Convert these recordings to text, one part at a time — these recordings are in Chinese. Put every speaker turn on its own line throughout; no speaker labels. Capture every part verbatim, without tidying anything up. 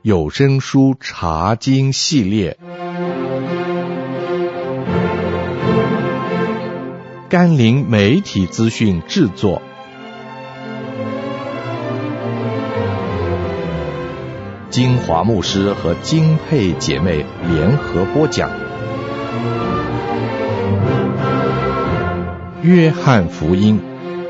有声书查经系列，甘霖媒体资讯制作，金华牧师和金佩姐妹联合播讲。约翰福音。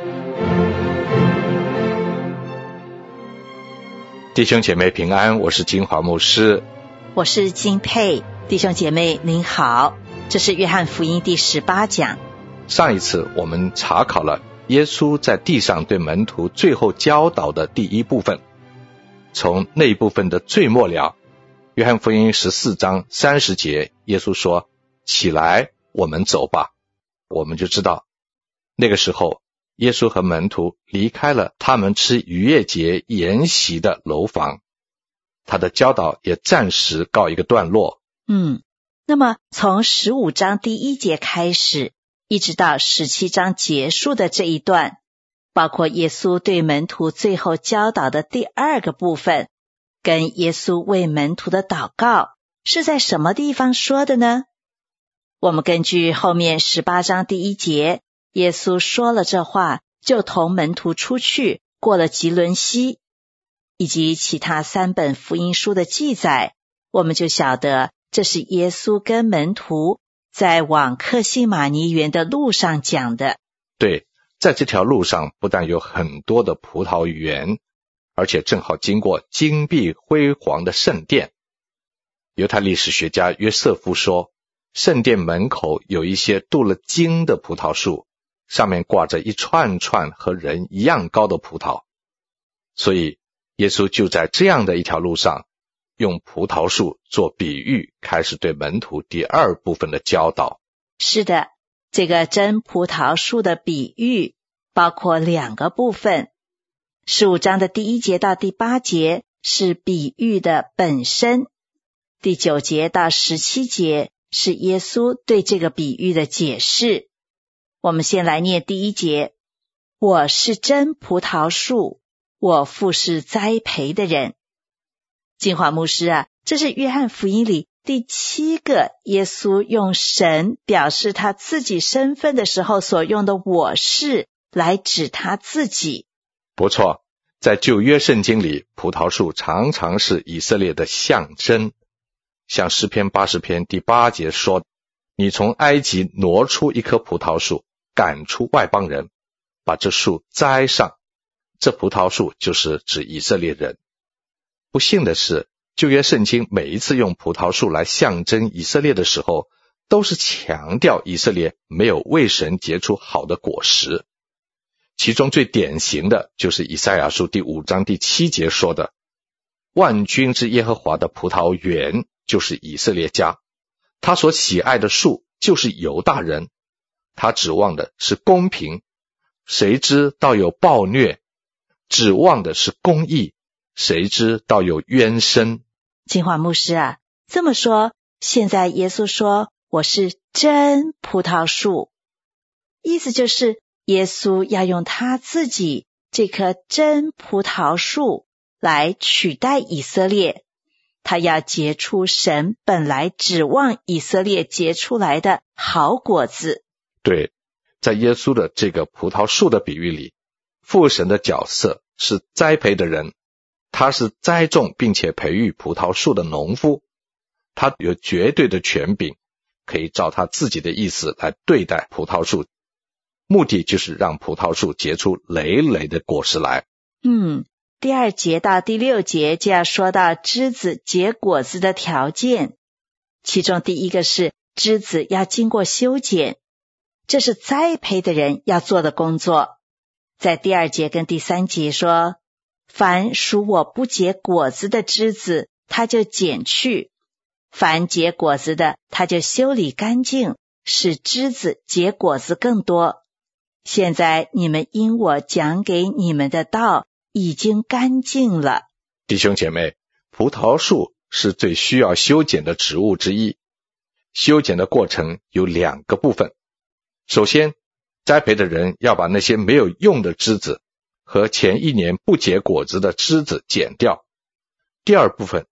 弟兄姐妹平安，我是金华牧师，
我是金佩。弟兄姐妹您好，这是约翰福音第十八讲。
上一次我们查考了耶稣在地上对门徒最后教导的第一部分，从那一部分的最末了，约翰福音十四章三十节，耶稣说：起来，我们走吧。我们就知道那个时候耶稣和门徒离开了他们吃逾越节筵席的楼房，他的教导也暂时告一个段落。
嗯，那么从十五章第一节开始，一直到十七章结束的这一段，包括耶稣对门徒最后教导的第二个部分，跟耶稣为门徒的祷告是在什么地方说的呢？我们根据后面十八章第一节，耶稣说了这话，就同门徒出去，过了吉伦西，以及其他三本福音书的记载，我们就晓得这是耶稣跟门徒在往客西马尼园的路上讲的。
对，在这条路上不但有很多的葡萄园，而且正好经过金碧辉煌的圣殿。犹太历史学家约瑟夫说，圣殿门口有一些镀了金的葡萄树，上面挂着一串串和人一样高的葡萄，所以耶稣就在这样的一条路上，用葡萄树做比喻，开始对门徒第二部分的教导。
是的，这个真葡萄树的比喻包括两个部分。十五章的第一节到第八节是比喻的本身，第九节到十七节是耶稣对这个比喻的解释。我们先来念第一节：我是真葡萄树，我父是栽培的人。金华牧师啊，这是约翰福音里第七个耶稣用神表示他自己身份的时候所用的我是来指他自己。
不错，在旧约圣经里，葡萄树常常是以色列的象征，像诗篇八十篇第八节说，你从埃及挪出一棵葡萄树，赶出外邦人，把这树栽上。这葡萄树就是指以色列人。不幸的是，旧约圣经每一次用葡萄树来象征以色列的时候，都是强调以色列没有为神结出好的果实。其中最典型的就是以赛亚书第五章第七节说的，万军之耶和华的葡萄园就是以色列家，他所喜爱的树就是犹大人，他指望的是公平，谁知道有暴虐；指望的是公义，谁知道有冤声。
金华牧师啊，这么说，现在耶稣说我是真葡萄树，意思就是耶稣要用他自己这棵真葡萄树来取代以色列，他要结出神本来指望以色列结出来的好果子。
对，在耶稣的这个葡萄树的比喻里，父神的角色是栽培的人，他是栽种并且培育葡萄树的农夫，他有绝对的权柄，可以照他自己的意思来对待葡萄树，目的就是让葡萄树结出累累的果实来。
嗯，第二节到第六节就要说到枝子结果子的条件，其中第一个是枝子要经过修剪，这是栽培的人要做的工作。在第二节跟第三节说，凡属我不结果子的枝子，他就剪去；凡结果子的，他就修理干净，使枝子结果子更多。现在你们因我讲给你们的道已经干净了。
弟兄姐妹，葡萄树是最需要修剪的植物之一。修剪的过程有两个部分。首先，栽培的人要把那些没有用的枝子和前一年不结果子的枝子剪掉。第二部分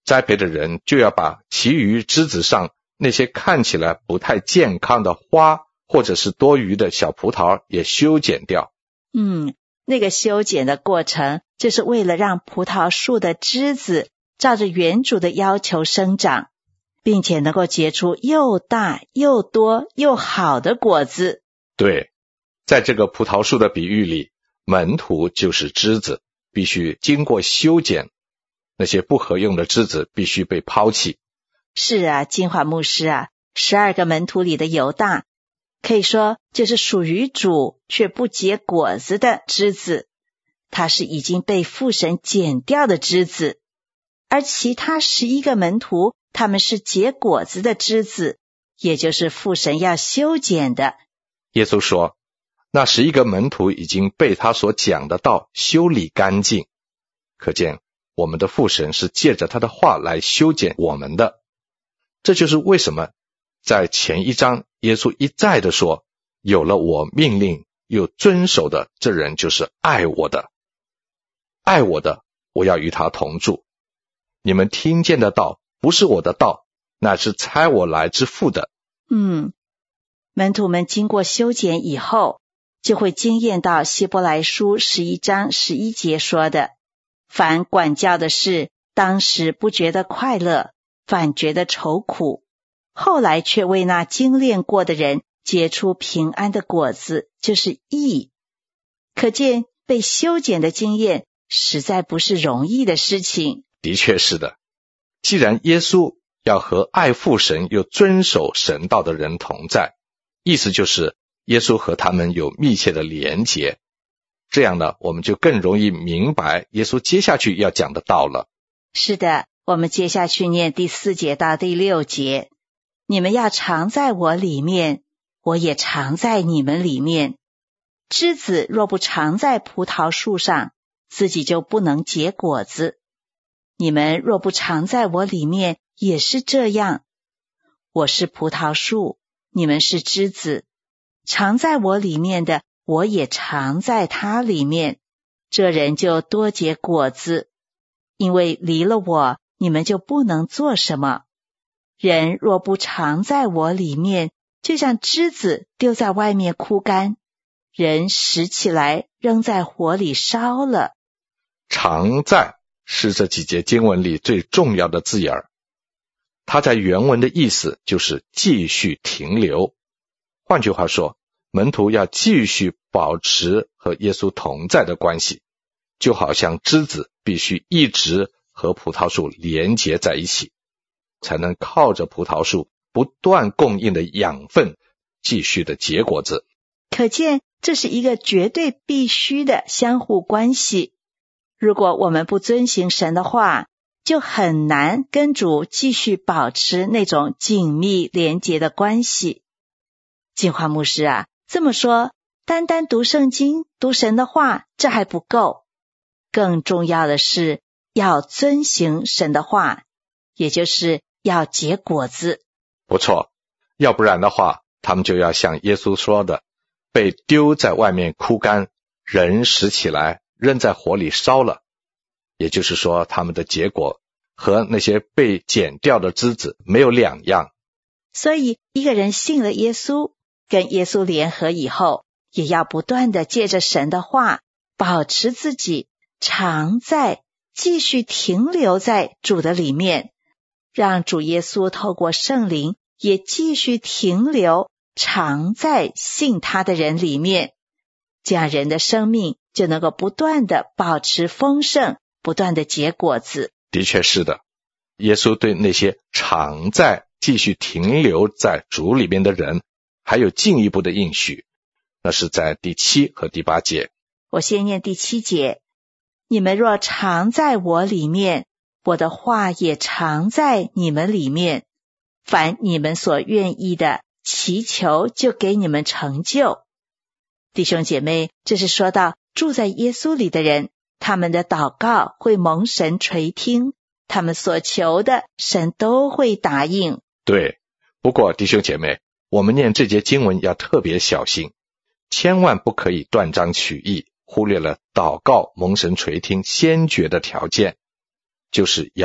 栽培的人就要把其余枝子上那些看起来不太健康的花或者是多余的小葡萄也修剪掉。
嗯，那个修剪的过程就是为了让葡萄树的枝子照着园主的要求生长，并且能够结出又大又多又好的果子。
对，在这个葡萄树的比喻里，门徒就是枝子，必须经过修剪，那些不合用的枝子必须被抛弃。
是啊，金华牧师啊，十二个门徒里的犹大，可以说就是属于主却不结果子的枝子，他是已经被父神剪掉的枝子。而其他十一个门徒，他们是结果子的枝子，也就是父神要修剪的。
耶稣说，那十一个门徒已经被他所讲的道修理干净，可见我们的父神是借着他的话来修剪我们的。这就是为什么在前一章耶稣一再的说，有了我命令又遵守的，这人就是爱我的。爱我的，我要与他同住。你们听见的道不是我的道，乃是差我来之父的。
嗯，门徒们经过修剪以后，就会经验到希伯来书十一章十一节说的，凡管教的事，当时不觉得快乐，反觉得愁苦，后来却为那精炼过的人结出平安的果子，就是义。可见被修剪的经验实在不是容易的事情。
的确是的，既然耶稣要和爱父神又遵守神道的人同在，意思就是耶稣和他们有密切的连结，这样呢，我们就更容易明白耶稣接下去要讲的道了。
是的，我们接下去念第四节到第六节，你们要常在我里面，我也常在你们里面。枝子若不常在葡萄树上，自己就不能结果子。你们若不常在我里面，也是这样。我是葡萄树，你们是枝子，常在我里面的，我也常在他里面，这人就多结果子。因为离了我，你们就不能做什么。人若不常在我里面，就像枝子丢在外面枯干，人拾起来扔在火里烧了。
常在是这几节经文里最重要的字眼儿，它在原文的意思就是继续停留。换句话说，门徒要继续保持和耶稣同在的关系，就好像枝子必须一直和葡萄树连结在一起，才能靠着葡萄树不断供应的养分继续的结果子。
可见这是一个绝对必须的相互关系。如果我们不遵行神的话，就很难跟主继续保持那种紧密连结的关系。金华牧师啊，这么说，单单读圣经、读神的话，这还不够。更重要的是要遵行神的话，也就是要结果子。
不错，要不然的话，他们就要像耶稣说的，被丢在外面枯干，人拾起来扔在火里烧了。也就是说，他们的结果和那些被剪掉的枝子没有两样。
所以一个人信了耶稣，跟耶稣联合以后，也要不断的借着神的话，保持自己常在，继续停留在主的里面，让主耶稣透过圣灵也继续停留常在信他的人里面，这样人的生命就能够不断的保持丰盛，不断的结果子。
的确是的，耶稣对那些常在继续停留在主里面的人还有进一步的应许，那是在第七和第八节。
我先念第七节，你们若常在我里面，我的话也常在你们里面，凡你们所愿意的，祈求就给你们成就。弟兄姐妹，这是说到住在耶稣里的人，他们的祷告会蒙神垂听，他们所求的神都会答应。
对，不过弟兄姐妹，我们念这节经文要特别小心，千万不可以断章取义，忽略了祷告蒙神垂听先决的条件，就是要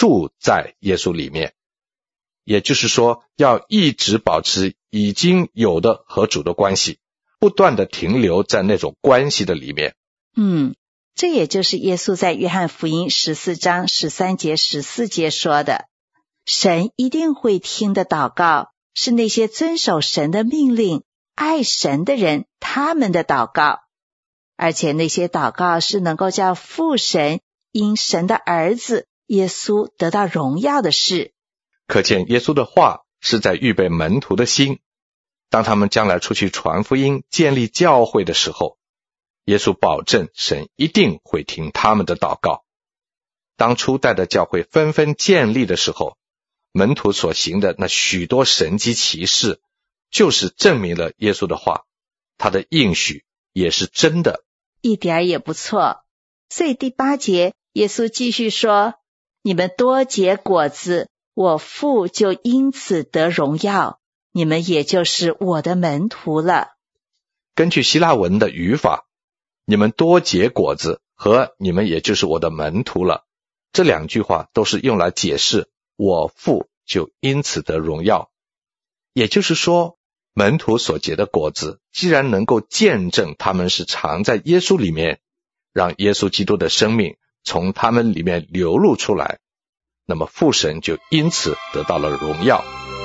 住在耶稣里面，也就是说要一直保持已经有的和主的关系，不断的停留在那种关系的里面。
嗯，这也就是耶稣在约翰福音十四章十三节十四节说的，神一定会听的祷告，是那些遵守神的命令、爱神的人他们的祷告，而且那些祷告是能够叫父神因神的儿子耶稣得到荣耀的事。
可见耶稣的话是在预备门徒的心，当他们将来出去传福音、建立教会的时候，耶稣保证神一定会听他们的祷告。当初代的教会纷纷建立的时候，门徒所行的那许多神迹奇事，就是证明了耶稣的话，他的应许也是真的，
一点也不错。所以第八节耶稣继续说，你们多结果子，我父就因此得荣耀，你们也就是我的门徒了。
根据希腊文的语法，你们多结果子和你们也就是我的门徒了，这两句话都是用来解释我父就因此得荣耀。也就是说，门徒所结的果子既然能够见证他们是藏在耶稣里面，让耶稣基督的生命从他们里面流露出来，那么父神就因此得到了荣耀。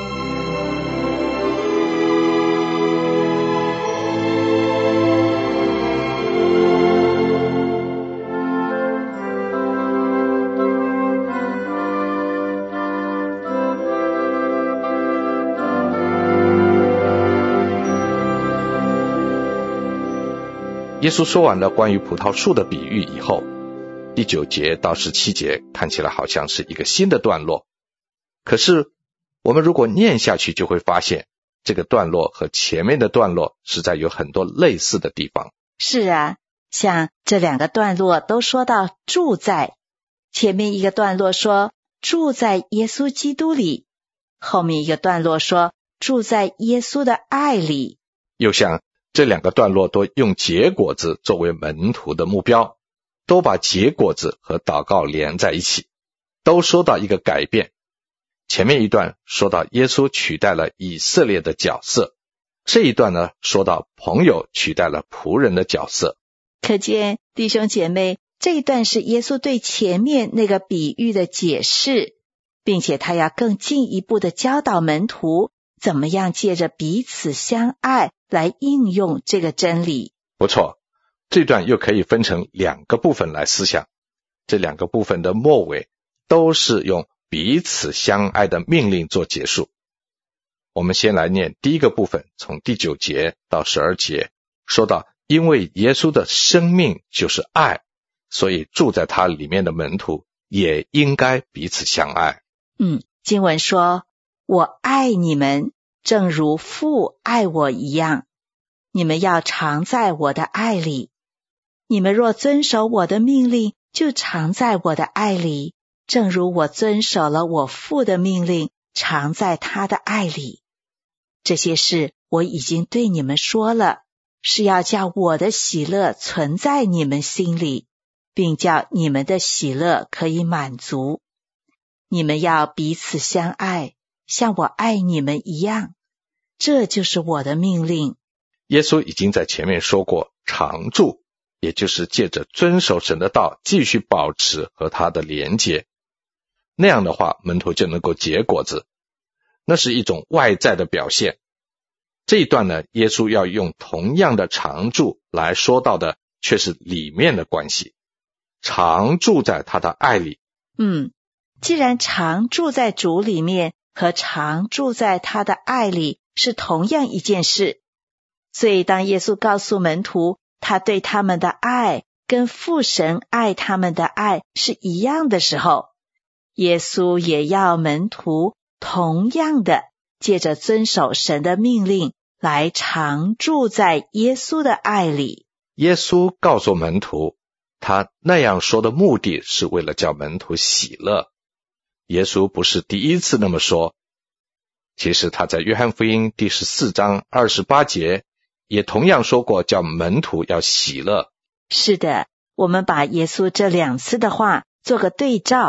耶稣说完了关于葡萄树的比喻以后，第九节到十七节看起来好像是一个新的段落，可是我们如果念下去就会发现，这个段落和前面的段落实在有很多类似的地方。
是啊，像这两个段落都说到住在，前面一个段落说住在耶稣基督里，后面一个段落说住在耶稣的爱里。
又像这两个段落都用结果子作为门徒的目标，都把结果子和祷告连在一起，都说到一个改变。前面一段说到耶稣取代了以色列的角色，这一段呢说到朋友取代了仆人的角色。
可见弟兄姐妹，这一段是耶稣对前面那个比喻的解释，并且他要更进一步的教导门徒怎么样借着彼此相爱来应用这个真理。
不错，这段又可以分成两个部分来思想，这两个部分的末尾都是用彼此相爱的命令做结束。我们先来念第一个部分，从第九节到十二节，说到因为耶稣的生命就是爱，所以住在他里面的门徒也应该彼此相爱。
嗯，经文说，我爱你们，正如父爱我一样，你们要常在我的爱里。你们若遵守我的命令，就常在我的爱里，正如我遵守了我父的命令，常在他的爱里。这些事我已经对你们说了，是要叫我的喜乐存在你们心里，并叫你们的喜乐可以满足。你们要彼此相爱，像我爱你们一样，这就是我的命令。
耶稣已经在前面说过常住，也就是借着遵守神的道继续保持和他的连结，那样的话门徒就能够结果子，那是一种外在的表现。这一段呢，耶稣要用同样的常住来说到的却是里面的关系，常住在他的爱里。
嗯，既然常住在主里面和常住在他的爱里是同样一件事，所以当耶稣告诉门徒他对他们的爱跟父神爱他们的爱是一样的时候，耶稣也要门徒同样的借着遵守神的命令来常住在耶稣的爱里。
耶稣告诉门徒，他那样说的目的是为了叫门徒喜乐。耶稣不是第一次那么说，其实他在约翰福音第十四章二十八节也同样说过叫门徒要喜乐。
是的，我们把耶稣这两次的话做个对照，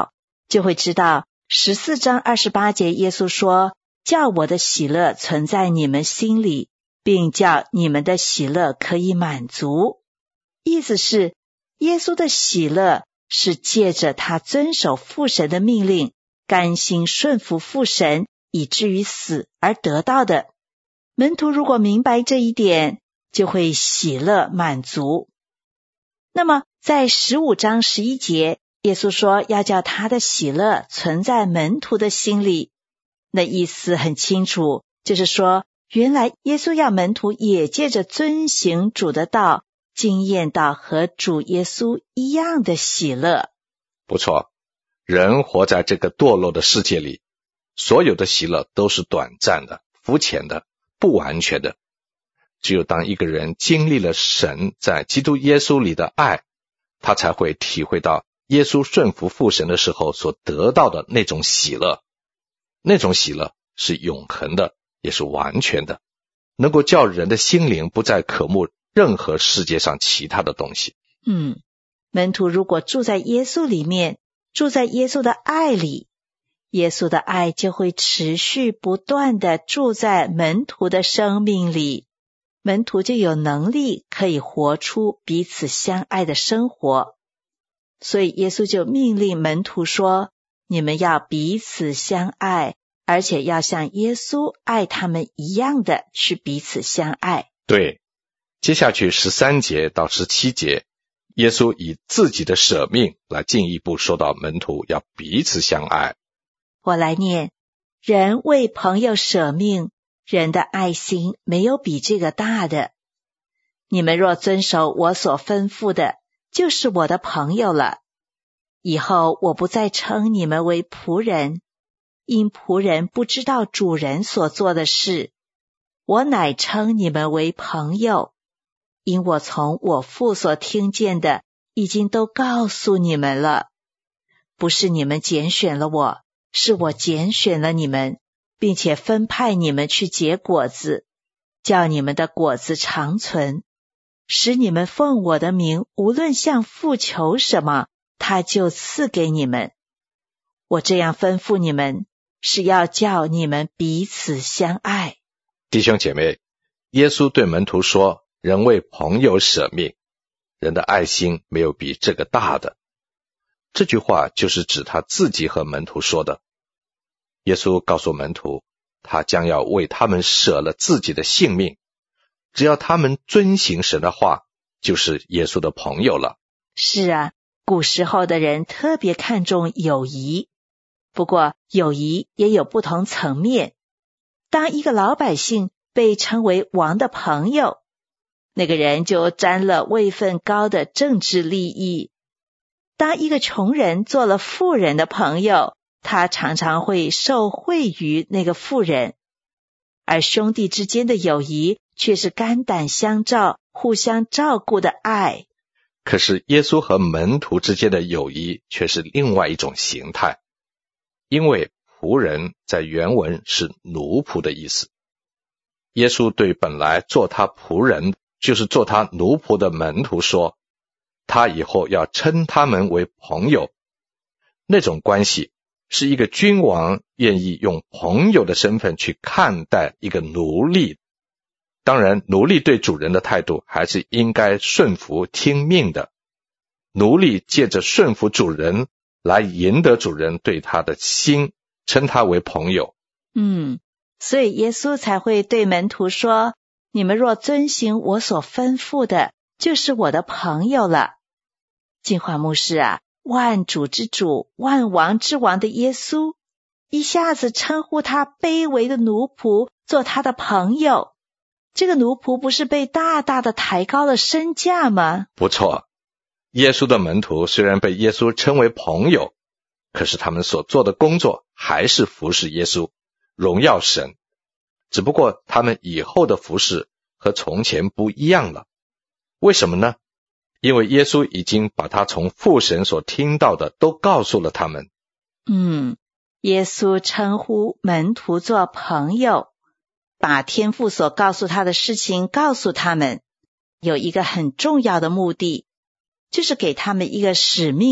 就会知道十四章二十八节耶稣说，叫我的喜乐存在你们心里，并叫你们的喜乐可以满足。意思是耶稣的喜乐是借着他遵守父神的命令，甘心顺服父神，以至于死而得到的。门徒如果明白这一点，就会喜乐满足。那么在十五章十一节，耶稣说要叫他的喜乐存在门徒的心里，那意思很清楚，就是说原来耶稣要门徒也借着遵行主的道，经验到和主耶稣一样的喜乐。
不错，人活在这个堕落的世界里，所有的喜乐都是短暂的、肤浅的、不完全的。只有当一个人经历了神在基督耶稣里的爱，他才会体会到耶稣顺服父神的时候所得到的那种喜乐。那种喜乐是永恒的，也是完全的，能够叫人的心灵不再渴慕任何世界上其他的东西。
嗯，门徒如果住在耶稣里面，住在耶稣的爱里，耶稣的爱就会持续不断地住在门徒的生命里，门徒就有能力可以活出彼此相爱的生活。所以耶稣就命令门徒说，你们要彼此相爱，而且要像耶稣爱他们一样的去彼此相爱。
对，接下去十三节到十七节，耶稣以自己的舍命来进一步说到门徒要彼此相爱。
我来念，人为朋友舍命，人的爱心没有比这个大的。你们若遵守我所吩咐的，就是我的朋友了。以后我不再称你们为仆人，因仆人不知道主人所做的事，我乃称你们为朋友，因我从我父所听见的已经都告诉你们了。不是你们拣选了我，是我拣选了你们，并且分派你们去结果子，叫你们的果子长存，使你们奉我的名无论向父求什么，他就赐给你们。我这样吩咐你们，是要叫你们彼此相爱。
弟兄姐妹，耶稣对门徒说，人为朋友舍命，人的爱心没有比这个大的。这句话就是指他自己和门徒说的。耶稣告诉门徒，他将要为他们舍了自己的性命，只要他们遵行神的话，就是耶稣的朋友了。
是啊，古时候的人特别看重友谊，不过友谊也有不同层面。当一个老百姓被称为王的朋友，那个人就沾了位分高的政治利益。当一个穷人做了富人的朋友，他常常会受惠于那个富人。而兄弟之间的友谊却是肝胆相照、互相照顾的爱。
可是耶稣和门徒之间的友谊却是另外一种形态，因为仆人在原文是奴仆的意思。耶稣对本来做他仆人，就是做他奴仆的门徒说，他以后要称他们为朋友。那种关系是一个君王愿意用朋友的身份去看待一个奴隶。当然，奴隶对主人的态度还是应该顺服听命的。奴隶借着顺服主人来赢得主人对他的心，称他为朋友。
嗯，所以耶稣才会对门徒说，你们若遵行我所吩咐的，就是我的朋友了。净化牧师啊，万主之主、万王之王的耶稣，一下子称呼他卑微的奴仆做他的朋友，这个奴仆不是被大大的抬高了身价吗？
不错，耶稣的门徒虽然被耶稣称为朋友，可是他们所做的工作还是服侍耶稣，荣耀神。只不过他们以后的服侍和从前不一样了。为什么呢？因为耶稣已经把他从父神所听到的都告诉了他们。
嗯，耶稣称呼门徒做朋友，把天父所告诉他的事情告诉他们，有一个很重要的目的，就是给他们一个使命，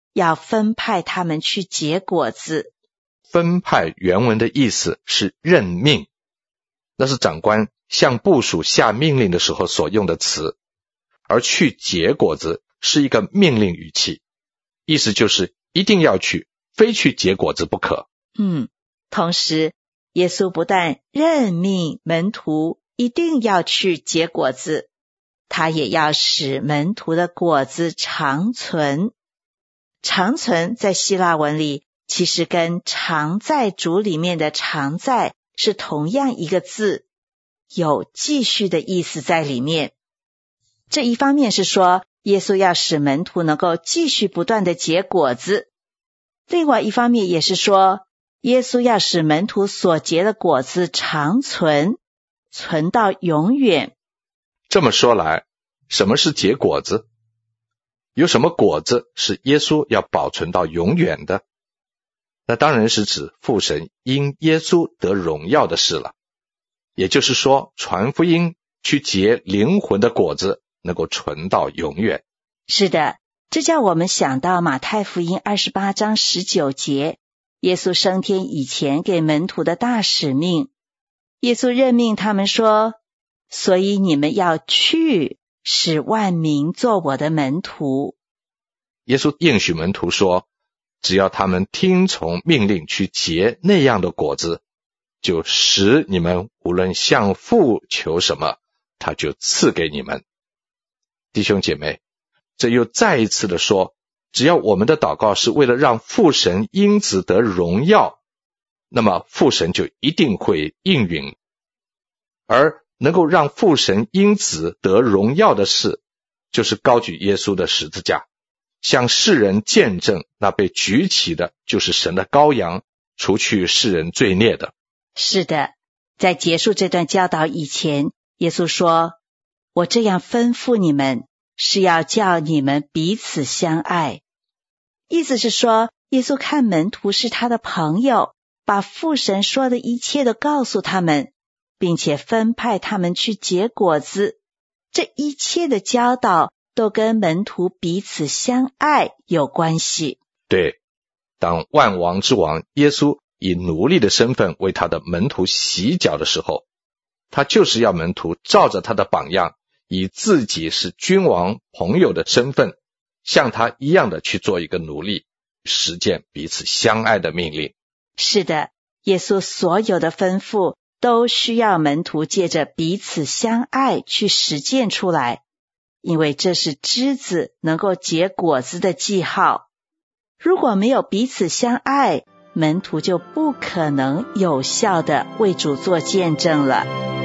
要分派他们去结果子。
分派原文的意思是任命，那是长官向部属下命令的时候所用的词，而去结果子是一个命令语气，意思就是一定要去，非去结果子不可。
嗯，同时耶稣不但任命门徒一定要去结果子，他也要使门徒的果子长存。长存在希腊文里其实跟常在主里面的常在是同样一个字，有继续的意思在里面。这一方面是说耶稣要使门徒能够继续不断的结果子，另外一方面也是说耶稣要使门徒所结的果子长存，存到永远。
这么说来，什么是结果子？有什么果子是耶稣要保存到永远的？那当然是指父神因耶稣得荣耀的事了。也就是说，传福音去结灵魂的果子能够存到永远。
是的，这叫我们想到马太福音二十八章十九节，耶稣升天以前给门徒的大使命。耶稣任命他们说，所以你们要去，使万民做我的门徒。
耶稣应许门徒说，只要他们听从命令去结那样的果子，就使你们无论向父求什么，他就赐给你们。弟兄姐妹，这又再一次的说，只要我们的祷告是为了让父神因子得荣耀，那么父神就一定会应允。而能够让父神因子得荣耀的事，就是高举耶稣的十字架，向世人见证那被举起的就是神的羔羊，除去世人罪孽的。
是的，在结束这段教导以前，耶稣说，我这样吩咐你们，是要叫你们彼此相爱。意思是说，耶稣看门徒是他的朋友，把父神说的一切都告诉他们，并且分派他们去结果子。这一切的教导都跟门徒彼此相爱有关系。
对，当万王之王耶稣以奴隶的身份为他的门徒洗脚的时候，他就是要门徒照着他的榜样，以自己是君王朋友的身份，像他一样的去做一个奴隶，实践彼此相爱的命令。
是的，耶稣所有的吩咐都需要门徒借着彼此相爱去实践出来，因为这是枝子能够结果子的记号。如果没有彼此相爱，门徒就不可能有效地为主做见证了。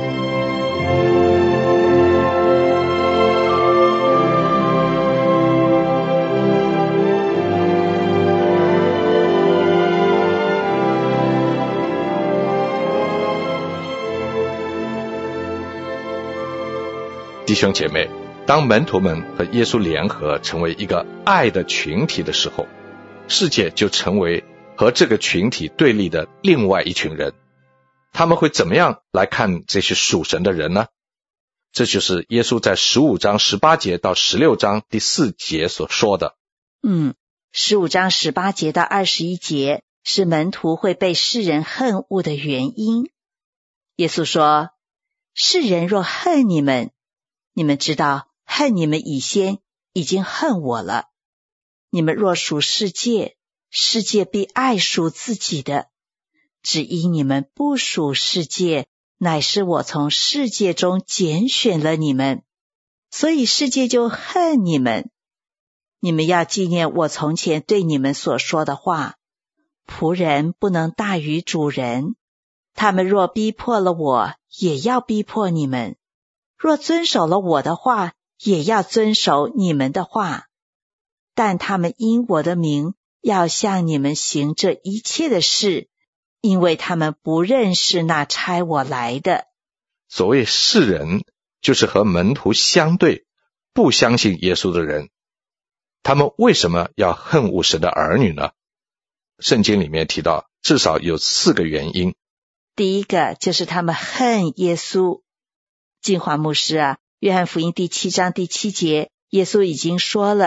弟兄姐妹，当门徒们和耶稣联合成为一个爱的群体的时候，世界就成为和这个群体对立的另外一群人。他们会怎么样来看这些属神的人呢？这就是耶稣在十五章十八节到十六章第四节所说的。
嗯，十五章十八节到二十一节是门徒会被世人恨恶的原因。耶稣说，世人若恨你们，你们知道恨你们以先已经恨我了。你们若属世界，世界必爱属自己的。只因你们不属世界，乃是我从世界中拣选了你们，所以世界就恨你们。你们要纪念我从前对你们所说的话，仆人不能大于主人。他们若逼迫了我，也要逼迫你们；若遵守了我的话，也要遵守你们的话。但他们因我的名要向你们行这一切的事，因为他们不认识那差我来的。
所谓世人，就是和门徒相对，不相信耶稣的人。他们为什么要恨恶神的儿女呢？圣经里面提到至少有四个原因。
第一个就是他们恨耶稣。金华牧师啊，约翰福音第七章第七节，耶稣已经说了，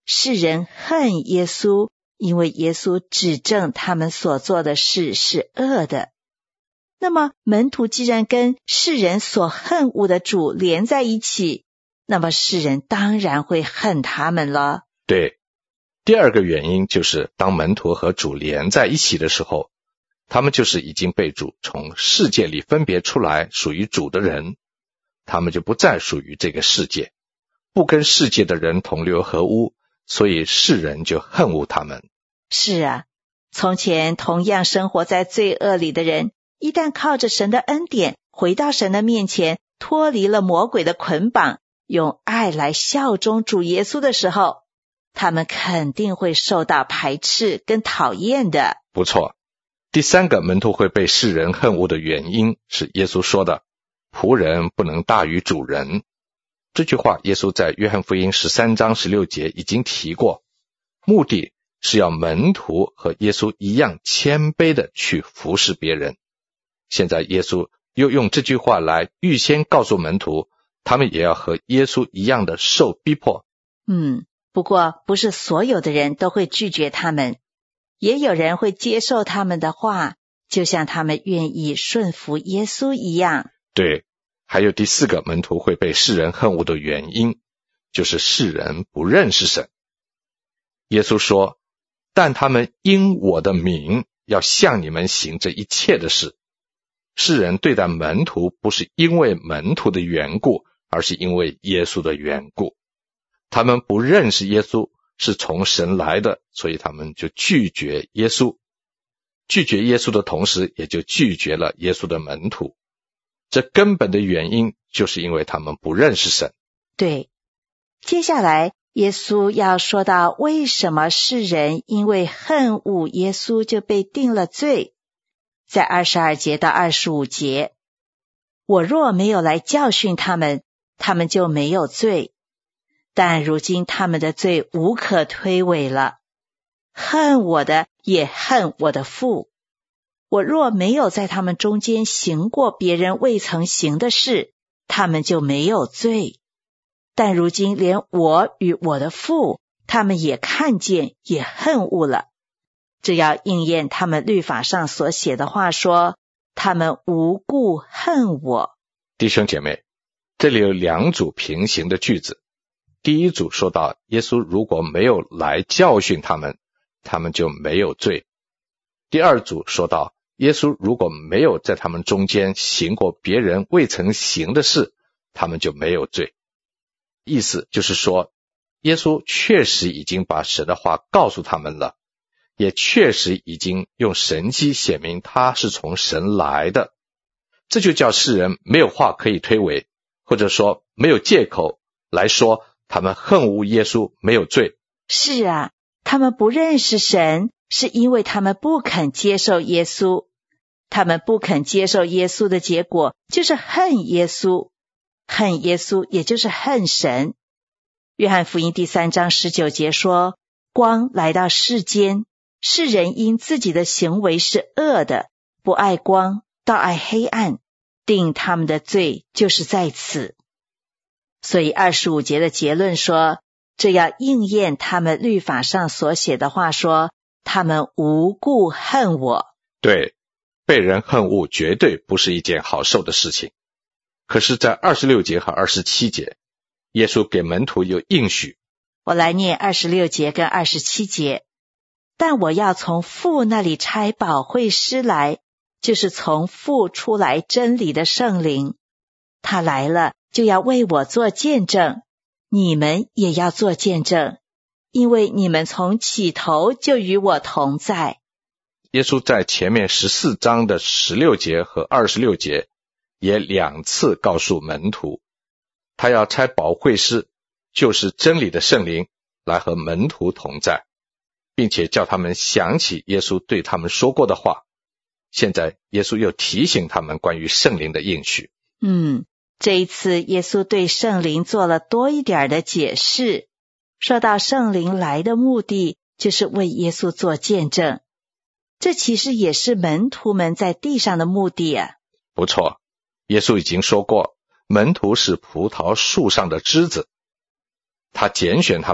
世人恨耶稣，因为耶稣指证他们所做的事是恶的。那么门徒既然跟世人所恨恶的主连在一起，那么世人当然会恨他们了。
对，第二个原因就是当门徒和主连在一起的时候，他们就是已经被主从世界里分别出来属于主的人，他们就不再属于这个世界，不跟世界的人同流合污，所以世人就恨恶他们。
是啊，从前同样生活在罪恶里的人，一旦靠着神的恩典回到神的面前，脱离了魔鬼的捆绑，用爱来效忠主耶稣的时候，他们肯定会受到排斥跟讨厌的。
不错，第三个门徒会被世人恨恶的原因是耶稣说的，仆人不能大于主人。这句话耶稣在约翰福音十三章十六节已经提过，目的是要门徒和耶稣一样谦卑的去服侍别人。现在耶稣又用这句话来预先告诉门徒，他们也要和耶稣一样的受逼迫。
嗯，不过不是所有的人都会拒绝他们，也有人会接受他们的话，就像他们愿意顺服耶稣一样。
对，还有第四个门徒会被世人恨恶的原因，就是世人不认识神。耶稣说，但他们因我的名要向你们行这一切的事。世人对待门徒不是因为门徒的缘故，而是因为耶稣的缘故。他们不认识耶稣是从神来的，所以他们就拒绝耶稣。拒绝耶稣的同时，也就拒绝了耶稣的门徒。这根本的原因就是因为他们不认识神。
对，接下来耶稣要说到为什么世人因为恨恶耶稣就被定了罪。在二十二节到二十五节，我若没有来教训他们，他们就没有罪，但如今他们的罪无可推诿了。恨我的也恨我的父。我若没有在他们中间行过别人未曾行的事，他们就没有罪。但如今连我与我的父，他们也看见，也恨恶了。这要应验他们律法上所写的话说，他们无故恨我。
弟兄姐妹，这里有两组平行的句子。第一组说到，耶稣如果没有来教训他们，他们就没有罪。第二组说到，耶稣如果没有在他们中间行过别人未曾行的事，他们就没有罪。意思就是说，耶稣确实已经把神的话告诉他们了，也确实已经用神迹显明他是从神来的。这就叫世人没有话可以推诿，或者说没有借口来说他们恨恶耶稣没有罪。
是啊，他们不认识神，是因为他们不肯接受耶稣。他们不肯接受耶稣的结果就是恨耶稣，恨耶稣也就是恨神。约翰福音第三章十九节说，光来到世间，世人因自己的行为是恶的，不爱光，倒爱黑暗，定他们的罪就是在此。所以二十五节的结论说，这要应验他们律法上所写的话说，他们无故恨我。
对，被人恨恶绝对不是一件好受的事情。可是在二十六节和二十七节，耶稣给门徒有应许。
我来念二十六节跟二十七节。但我要从父那里差保惠师来，就是从父出来真理的圣灵。他来了，就要为我做见证，你们也要做见证，因为你们从起头就与我同在。
耶稣在前面十四章的十六节和二十六节也两次告诉门徒，他要差保惠师，就是真理的圣灵，来和门徒同在，并且叫他们想起耶稣对他们说过的话。现在耶稣又提醒他们关于圣灵的应许。
嗯，这一次耶稣对圣灵做了多一点的解释，说到圣灵来的目的就是为耶稣做见证，这其实也是门徒们在地上的目的啊。
不错，耶稣已经说过，门徒是葡萄树上的枝子，他拣选他们，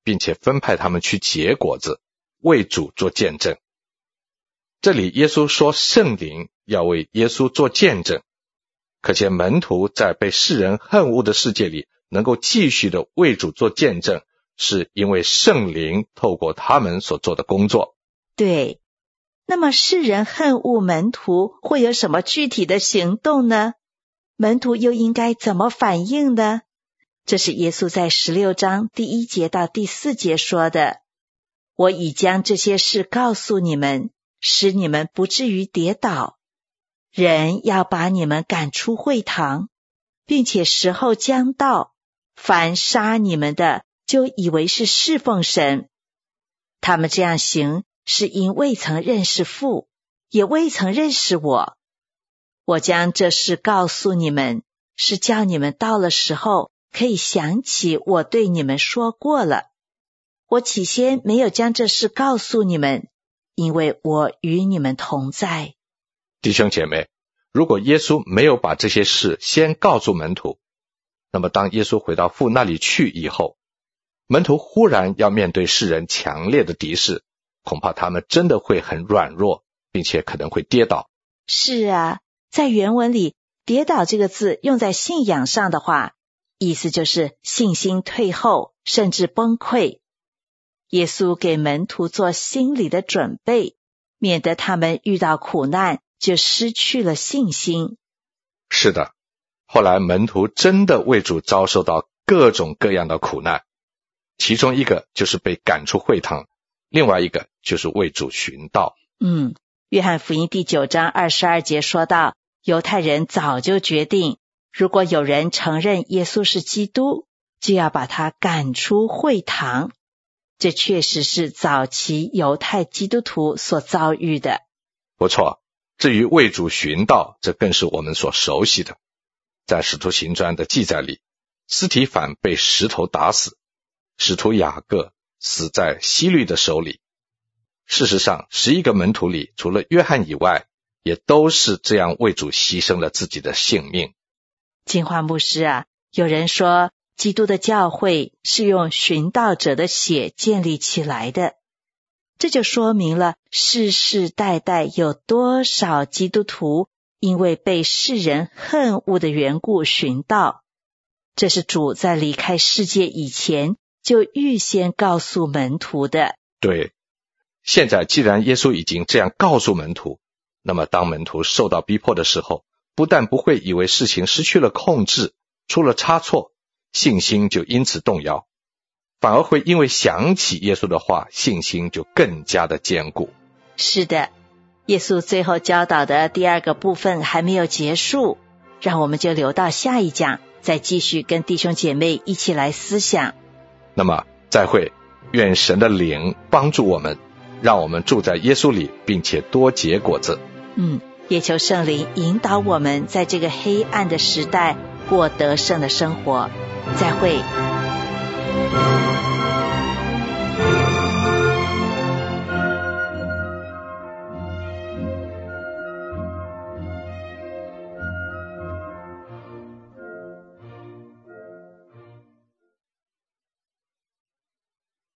并且分派他们去结果子，为主做见证。这里耶稣说圣灵要为耶稣做见证，可见门徒在被世人恨恶的世界里能够继续的为主做见证，是因为圣灵透过他们所做的工作。
对，那么世人恨恶门徒会有什么具体的行动呢？门徒又应该怎么反应呢？这是耶稣在十六章第一节到第四节说的：我已将这些事告诉你们，使你们不至于跌倒。人要把你们赶出会堂，并且时候将到，凡杀你们的就以为是侍奉神。他们这样行，是因未曾认识父，也未曾认识我。我将这事告诉你们，是叫你们到了时候可以想起我对你们说过了。我起先没有将这事告诉你们，因为我与你们同在。
弟兄姐妹，如果耶稣没有把这些事先告诉门徒，那么当耶稣回到父那里去以后，门徒忽然要面对世人强烈的敌视，恐怕他们真的会很软弱，并且可能会跌倒。
是啊，在原文里，跌倒这个字用在信仰上的话，意思就是信心退后，甚至崩溃。耶稣给门徒做心理的准备，免得他们遇到苦难就失去了信心。
是的，后来门徒真的为主遭受到各种各样的苦难，其中一个就是被赶出会堂，另外一个就是为主寻道。
嗯，约翰福音第九章二十二节说到，犹太人早就决定，如果有人承认耶稣是基督，就要把他赶出会堂。这确实是早期犹太基督徒所遭遇的。
不错，至于为主寻道，这更是我们所熟悉的。在使徒行传的记载里，司提反被石头打死，使徒雅各死在希律的手里。事实上，十一个门徒里，除了约翰以外，也都是这样为主牺牲了自己的性命。
金华牧师啊，有人说基督的教会是用寻道者的血建立起来的，这就说明了世世代代有多少基督徒因为被世人恨恶的缘故寻道。这是主在离开世界以前就预先告诉门徒的。
对，现在既然耶稣已经这样告诉门徒，那么当门徒受到逼迫的时候，不但不会以为事情失去了控制，出了差错，信心就因此动摇，反而会因为想起耶稣的话，信心就更加的坚固。
是的，耶稣最后教导的第二个部分还没有结束，让我们就留到下一讲，再继续跟弟兄姐妹一起来思想。
那么再会，愿神的灵帮助我们，让我们住在耶稣里，并且多结果子。
嗯，也求圣灵引导我们在这个黑暗的时代过得胜的生活。再会。